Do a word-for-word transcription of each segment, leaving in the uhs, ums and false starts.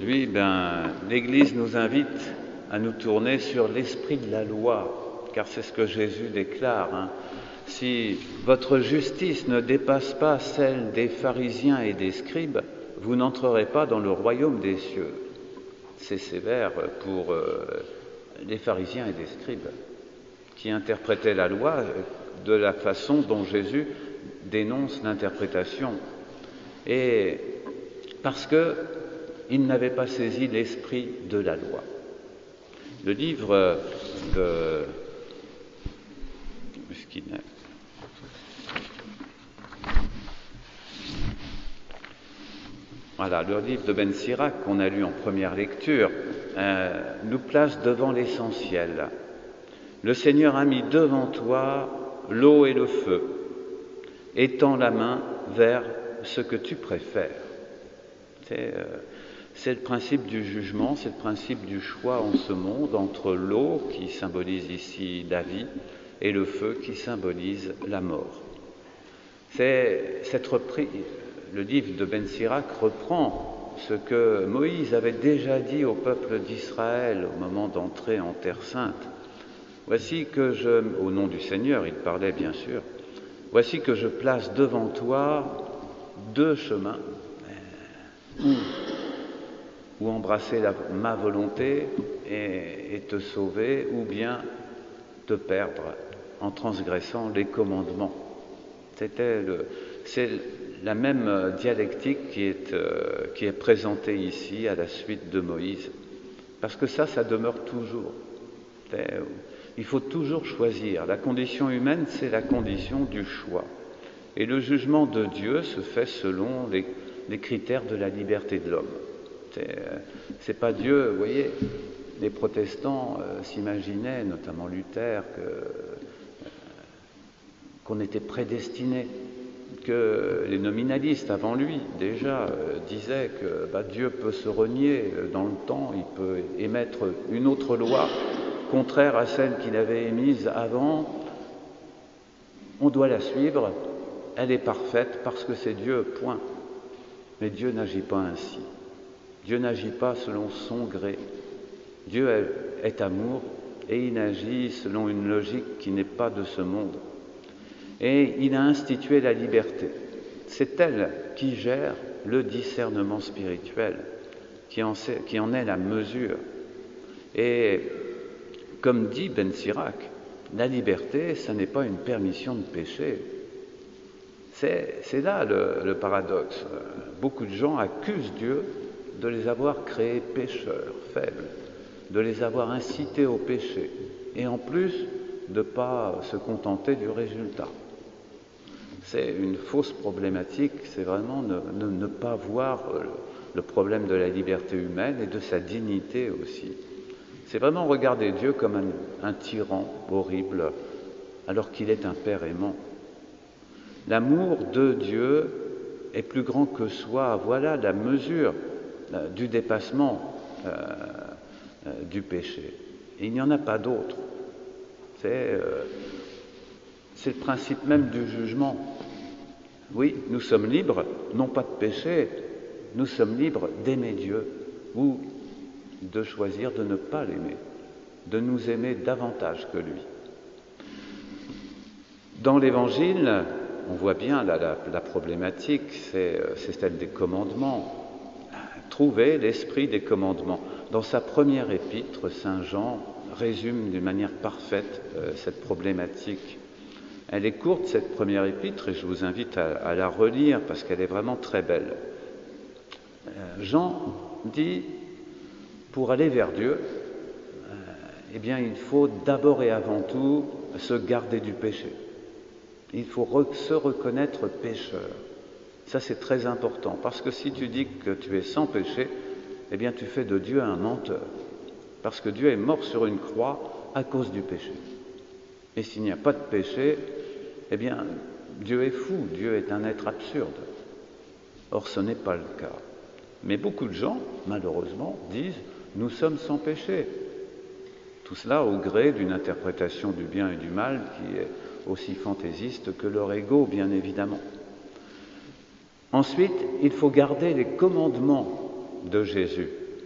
Aujourd'hui, ben, l'Église nous invite à nous tourner sur l'esprit de la loi, car c'est ce que Jésus déclare. Hein. Si votre justice ne dépasse pas celle des pharisiens et des scribes, vous n'entrerez pas dans le royaume des cieux. C'est sévère pour euh, les pharisiens et les scribes, qui interprétaient la loi de la façon dont Jésus dénonce l'interprétation. Et parce qu'ils n'avaient pas saisi l'esprit de la loi. Le livre de... Voilà, le livre de Ben Sirac qu'on a lu en première lecture euh, nous place devant l'essentiel. Le Seigneur a mis devant toi l'eau et le feu. Étends la main vers ce que tu préfères. C'est, euh, c'est le principe du jugement, c'est le principe du choix en ce monde entre l'eau, qui symbolise ici la vie, et le feu, qui symbolise la mort. C'est cette reprise, le livre de Ben Sirac reprend ce que Moïse avait déjà dit au peuple d'Israël au moment d'entrer en Terre Sainte. Voici que je, au nom du Seigneur, il parlait bien sûr, voici que je place devant toi deux chemins, où, où embrasser la, ma volonté et, et te sauver, ou bien te perdre en transgressant les commandements. C'était le, c'est la même dialectique qui est, euh, qui est présentée ici à la suite de Moïse, parce que ça, ça demeure toujours. C'est, il faut toujours choisir. La condition humaine, c'est la condition du choix. Et le jugement de Dieu se fait selon les, les critères de la liberté de l'homme. C'est, c'est pas Dieu, vous voyez, les protestants euh, s'imaginaient, notamment Luther, que, euh, qu'on était prédestinés, que les nominalistes avant lui déjà euh, disaient que bah, Dieu peut se renier dans le temps, il peut émettre une autre loi contraire à celle qu'il avait émise avant. On doit la suivre. Elle est parfaite parce que c'est Dieu, point. Mais Dieu n'agit pas ainsi. Dieu n'agit pas selon son gré. Dieu est, est amour et il agit selon une logique qui n'est pas de ce monde. Et il a institué la liberté. C'est elle qui gère le discernement spirituel, qui en, sait, qui en est la mesure. Et comme dit Ben Sirac, la liberté, ce n'est pas une permission de pécher. C'est, c'est là le, le paradoxe. Beaucoup de gens accusent Dieu de les avoir créés pécheurs, faibles, de les avoir incités au péché, et en plus de ne pas se contenter du résultat. C'est une fausse problématique, c'est vraiment ne, ne, ne pas voir le, le problème de la liberté humaine et de sa dignité aussi. C'est vraiment regarder Dieu comme un, un tyran horrible, alors qu'il est un Père aimant. L'amour de Dieu est plus grand que soi. Voilà la mesure euh, du dépassement euh, euh, du péché. Et il n'y en a pas d'autre. C'est, euh, c'est le principe même du jugement. Oui, nous sommes libres, non pas de pécher, nous sommes libres d'aimer Dieu ou de choisir de ne pas l'aimer, de nous aimer davantage que lui. Dans l'Évangile, on voit bien là, la, la problématique, c'est, c'est celle des commandements. Trouver l'esprit des commandements. Dans sa première épître, Saint Jean résume d'une manière parfaite euh, cette problématique. Elle est courte, cette première épître, et je vous invite à, à la relire parce qu'elle est vraiment très belle. Euh, Jean dit, pour aller vers Dieu, euh, eh bien, il faut d'abord et avant tout se garder du péché. Il faut re- se reconnaître pécheur. Ça, c'est très important, parce que si tu dis que tu es sans péché, eh bien, tu fais de Dieu un menteur, parce que Dieu est mort sur une croix à cause du péché. Et s'il n'y a pas de péché, eh bien, Dieu est fou, Dieu est un être absurde. Or, ce n'est pas le cas. Mais beaucoup de gens, malheureusement, disent « nous sommes sans péché ». Tout cela au gré d'une interprétation du bien et du mal qui est aussi fantaisiste que leur ego, bien évidemment. Ensuite, il faut garder les commandements de Jésus.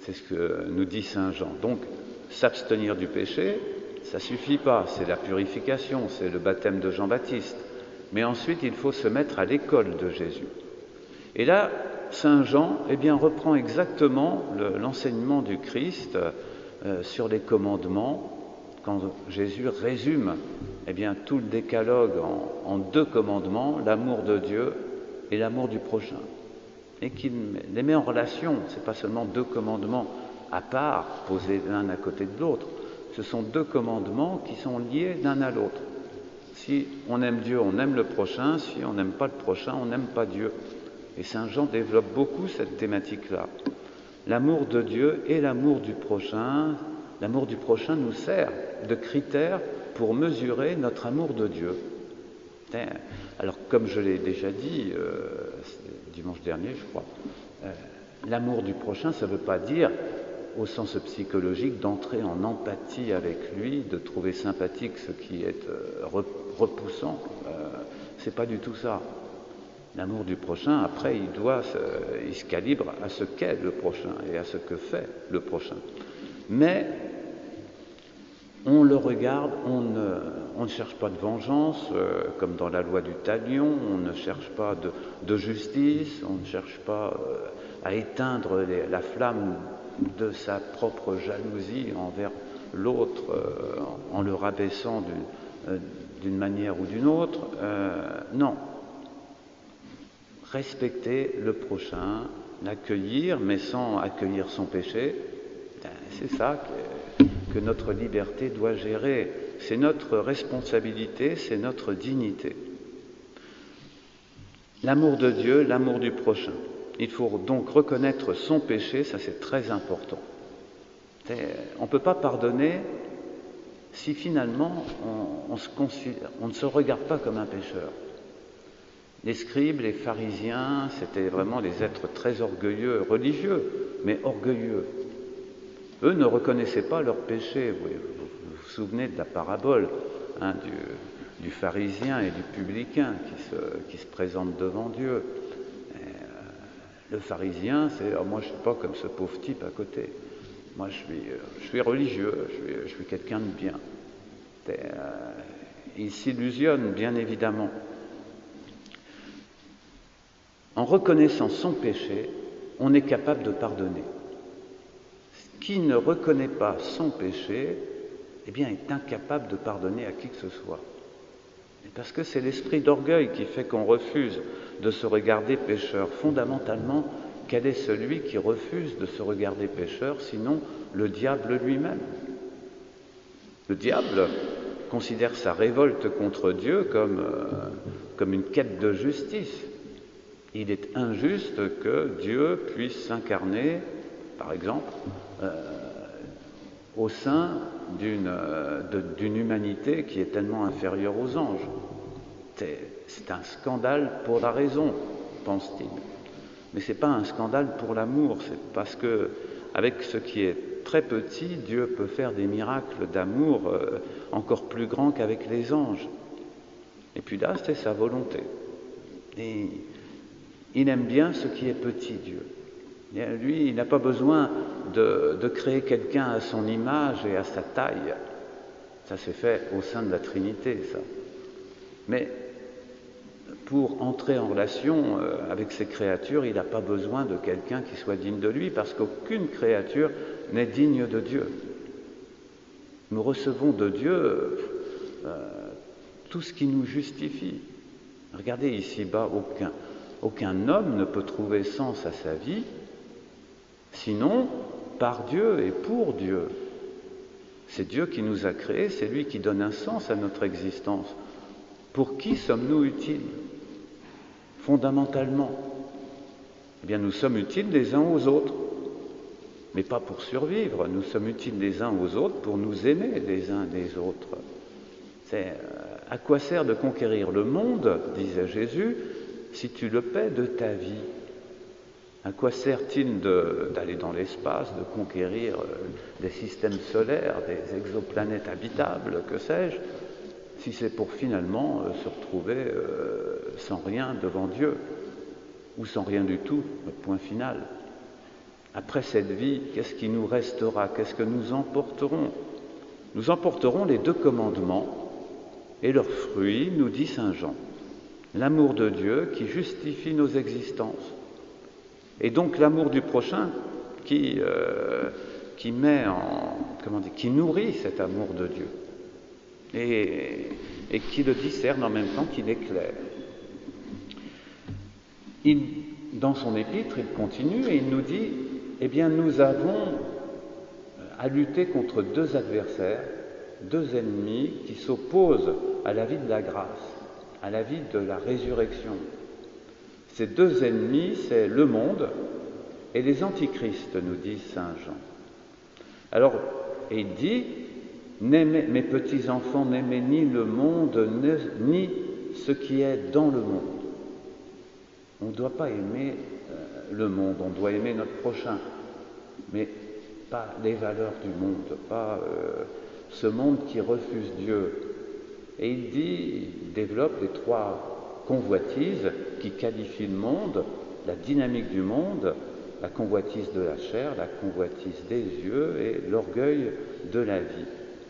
C'est ce que nous dit saint Jean. Donc, s'abstenir du péché, ça suffit pas, c'est la purification, c'est le baptême de Jean-Baptiste. Mais ensuite, il faut se mettre à l'école de Jésus. Et là, saint Jean eh bien, reprend exactement le, l'enseignement du Christ euh, sur les commandements, quand Jésus résume eh bien, tout le décalogue en, en deux commandements, l'amour de Dieu et l'amour du prochain. Et qu'il les met en relation, ce n'est pas seulement deux commandements à part, posés l'un à côté de l'autre, ce sont deux commandements qui sont liés l'un à l'autre. Si on aime Dieu, on aime le prochain, si on n'aime pas le prochain, on n'aime pas Dieu. Et saint Jean développe beaucoup cette thématique-là. L'amour de Dieu et l'amour du prochain, l'amour du prochain nous sert de critère pour mesurer notre amour de Dieu. Alors, comme je l'ai déjà dit euh, dimanche dernier, je crois, euh, l'amour du prochain, ça ne veut pas dire, au sens psychologique, d'entrer en empathie avec lui, de trouver sympathique ce qui est euh, repoussant. Euh, c'est pas du tout ça. L'amour du prochain, après, il doit, se, il se calibre à ce qu'est le prochain et à ce que fait le prochain. Mais on le regarde, on ne, on ne cherche pas de vengeance, euh, comme dans la loi du talion, on ne cherche pas de, de justice, on ne cherche pas euh, à éteindre les, la flamme de sa propre jalousie envers l'autre euh, en, en le rabaissant d'une, euh, d'une manière ou d'une autre. Euh, non. Respecter le prochain, l'accueillir, mais sans accueillir son péché, c'est ça que, que notre liberté doit gérer. C'est notre responsabilité, c'est notre dignité. L'amour de Dieu, l'amour du prochain. Il faut donc reconnaître son péché, ça c'est très important. C'est, on ne peut pas pardonner si finalement on, on, se considère, on ne se regarde pas comme un pécheur. Les scribes, les pharisiens, c'était vraiment des êtres très orgueilleux, religieux, mais orgueilleux. Eux ne reconnaissaient pas leur péché. Vous vous, vous, vous souvenez de la parabole hein, du, du pharisien et du publicain qui se, qui se présentent devant Dieu. Et, euh, le pharisien, c'est oh, « moi je ne suis pas comme ce pauvre type à côté. Moi je suis, euh, je suis religieux, je suis, je suis quelqu'un de bien. » Et, euh, il s'illusionne, bien évidemment. En reconnaissant son péché, on est capable de pardonner. Qui ne reconnaît pas son péché, eh bien, est incapable de pardonner à qui que ce soit. Et parce que c'est l'esprit d'orgueil qui fait qu'on refuse de se regarder pécheur. Fondamentalement, quel est celui qui refuse de se regarder pécheur, sinon le diable lui-même? Le diable considère sa révolte contre Dieu comme, euh, comme une quête de justice. Il est injuste que Dieu puisse s'incarner, par exemple, euh, au sein d'une, euh, de, d'une humanité qui est tellement inférieure aux anges. C'est, c'est un scandale pour la raison, pense-t-il. Mais ce n'est pas un scandale pour l'amour, c'est parce que, avec ce qui est très petit, Dieu peut faire des miracles d'amour euh, encore plus grands qu'avec les anges. Et puis là, c'est sa volonté. Et il aime bien ce qui est petit, Dieu. Et lui, il n'a pas besoin de, de créer quelqu'un à son image et à sa taille. Ça s'est fait au sein de la Trinité, ça. Mais pour entrer en relation avec ces créatures, il n'a pas besoin de quelqu'un qui soit digne de lui, parce qu'aucune créature n'est digne de Dieu. Nous recevons de Dieu euh, tout ce qui nous justifie. Regardez ici-bas, aucun... Aucun homme ne peut trouver sens à sa vie, sinon par Dieu et pour Dieu. C'est Dieu qui nous a créés, c'est lui qui donne un sens à notre existence. Pour qui sommes-nous utiles? Fondamentalement, eh bien, nous sommes utiles les uns aux autres, mais pas pour survivre. Nous sommes utiles les uns aux autres pour nous aimer les uns les autres. C'est, euh, à quoi sert de conquérir le monde, disait Jésus, si tu le paies de ta vie? À quoi sert-il de, d'aller dans l'espace, de conquérir euh, des systèmes solaires, des exoplanètes habitables, que sais-je, si c'est pour finalement euh, se retrouver euh, sans rien devant Dieu, ou sans rien du tout, le point final? après cette vie, qu'est-ce qui nous restera? Qu'est-ce que nous emporterons? Nous emporterons les deux commandements et leurs fruits, nous dit saint Jean. L'amour de Dieu qui justifie nos existences. Et donc l'amour du prochain qui, euh, qui met en, comment dire, qui nourrit cet amour de Dieu. Et, et qui le discerne en même temps qu'il éclaire. Il, dans son épître, il continue et il nous dit, eh bien nous avons à lutter contre deux adversaires, deux ennemis qui s'opposent à la vie de la grâce, à la vie de la résurrection. Ces deux ennemis, c'est le monde et les antichrists, nous dit saint Jean. Alors, et il dit, n'aimez, mes petits enfants, n'aimez ni le monde, ni ce qui est dans le monde. On ne doit pas aimer euh, le monde, on doit aimer notre prochain, mais pas les valeurs du monde, pas euh, ce monde qui refuse Dieu. Et il dit, il développe les trois convoitises qui qualifient le monde, la dynamique du monde, la convoitise de la chair, la convoitise des yeux et l'orgueil de la vie.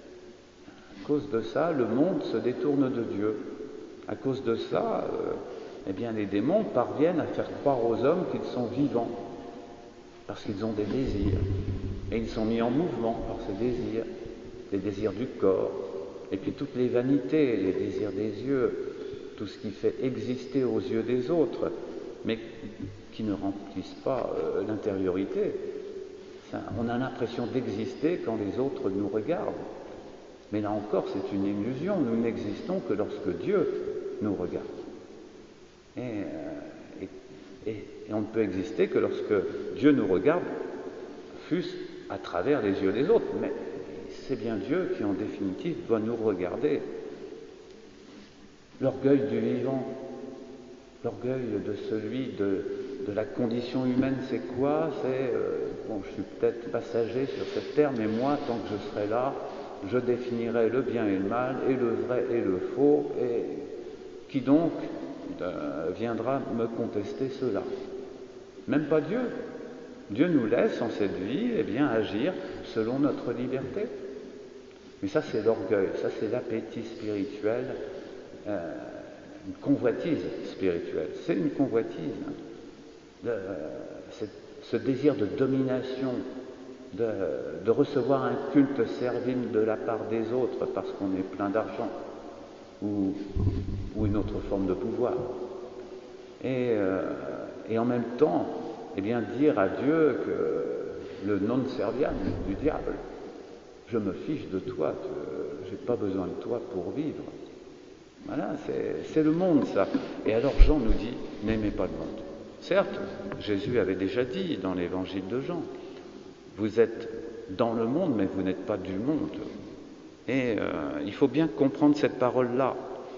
À cause de ça, le monde se détourne de Dieu. À cause de ça, euh, eh bien, les démons parviennent à faire croire aux hommes qu'ils sont vivants, parce qu'ils ont des désirs. Et ils sont mis en mouvement par ces désirs, les désirs du corps, et puis toutes les vanités, les désirs des yeux, tout ce qui fait exister aux yeux des autres, mais qui ne remplissent pas euh, l'intériorité. Ça, on a l'impression d'exister quand les autres nous regardent. Mais là encore, c'est une illusion. Nous n'existons que lorsque Dieu nous regarde. Et, euh, et, et, et on ne peut exister que lorsque Dieu nous regarde, fût-ce à travers les yeux des autres. Mais c'est bien Dieu qui, en définitive, doit nous regarder. L'orgueil du vivant, l'orgueil de celui de, de la condition humaine, c'est quoi? C'est, euh, bon, je suis peut-être passager sur cette terre, mais moi, tant que je serai là, je définirai le bien et le mal, et le vrai et le faux, et qui donc euh, viendra me contester cela? Même pas Dieu. Dieu nous laisse en cette vie eh bien, agir selon notre liberté. Mais ça, c'est l'orgueil, ça, c'est l'appétit spirituel, euh, une convoitise spirituelle. C'est une convoitise. Hein. De, euh, ce désir de domination, de, de recevoir un culte servile de la part des autres parce qu'on est plein d'argent ou, ou une autre forme de pouvoir. Et, euh, et en même temps, eh bien, dire à Dieu que le non serviam du diable, je me fiche de toi, je n'ai pas besoin de toi pour vivre. Voilà, c'est, c'est le monde ça. Et alors Jean nous dit, n'aimez pas le monde. Certes, Jésus avait déjà dit dans l'évangile de Jean, vous êtes dans le monde, mais vous n'êtes pas du monde. Et euh, il faut bien comprendre cette parole-là.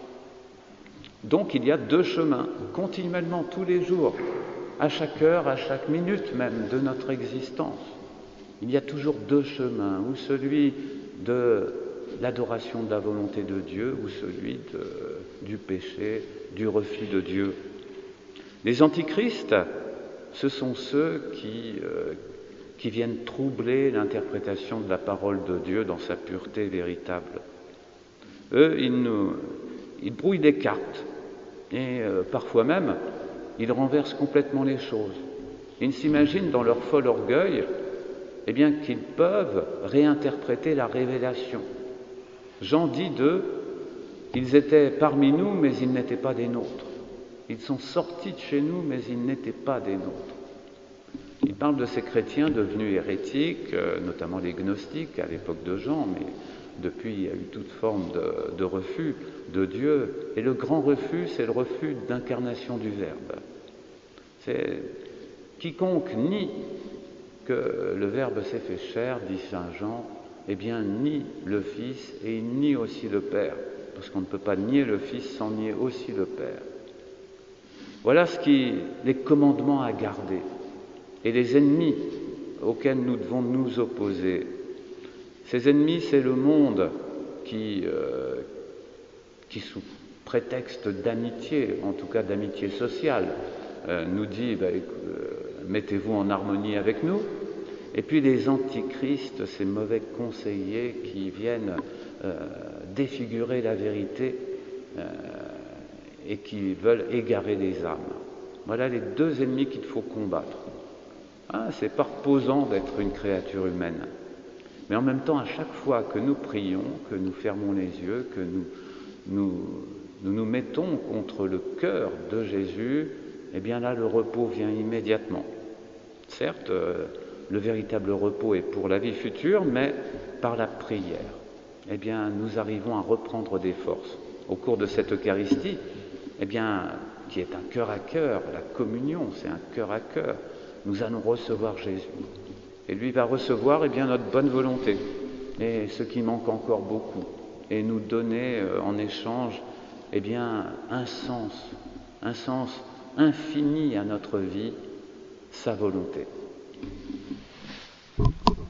Donc il y a deux chemins, continuellement, tous les jours, à chaque heure, à chaque minute même de notre existence. Il y a toujours deux chemins, ou celui de l'adoration de la volonté de Dieu, ou celui de, du péché, du refus de Dieu. Les antichrists, ce sont ceux qui, euh, qui viennent troubler l'interprétation de la parole de Dieu dans sa pureté véritable. Eux, ils, nous, ils brouillent des cartes, et euh, parfois même, ils renversent complètement les choses. Ils s'imaginent dans leur fol orgueil eh bien, qu'ils peuvent réinterpréter la révélation. Jean dit d'eux, ils étaient parmi nous, mais ils n'étaient pas des nôtres. Ils sont sortis de chez nous, mais ils n'étaient pas des nôtres. Il parle de ces chrétiens devenus hérétiques, notamment les gnostiques à l'époque de Jean, mais depuis il y a eu toute forme de, de refus de Dieu. Et le grand refus, c'est le refus d'incarnation du Verbe. C'est quiconque nie que le Verbe s'est fait chair, dit saint Jean, eh bien nie le Fils et il nie aussi le Père, parce qu'on ne peut pas nier le Fils sans nier aussi le Père. Voilà ce qui, les commandements à garder et les ennemis auxquels nous devons nous opposer. Ces ennemis, c'est le monde qui, euh, qui sous prétexte d'amitié, en tout cas d'amitié sociale, euh, nous dit ben, euh, mettez-vous en harmonie avec nous. Et puis les antichrists, ces mauvais conseillers qui viennent euh, défigurer la vérité euh, et qui veulent égarer les âmes. Voilà les deux ennemis qu'il faut combattre. Ah, c'est pas reposant d'être une créature humaine. Mais en même temps, à chaque fois que nous prions, que nous fermons les yeux, que nous nous, nous, nous mettons contre le cœur de Jésus, eh bien là, le repos vient immédiatement. Certes, euh, le véritable repos est pour la vie future, mais par la prière, eh bien, nous arrivons à reprendre des forces. Au cours de cette Eucharistie, eh bien, qui est un cœur à cœur, la communion, c'est un cœur à cœur, nous allons recevoir Jésus. Et lui va recevoir, eh bien, notre bonne volonté, et ce qui manque encore beaucoup, et nous donner euh, en échange, eh bien, un sens, un sens infini à notre vie, sa volonté.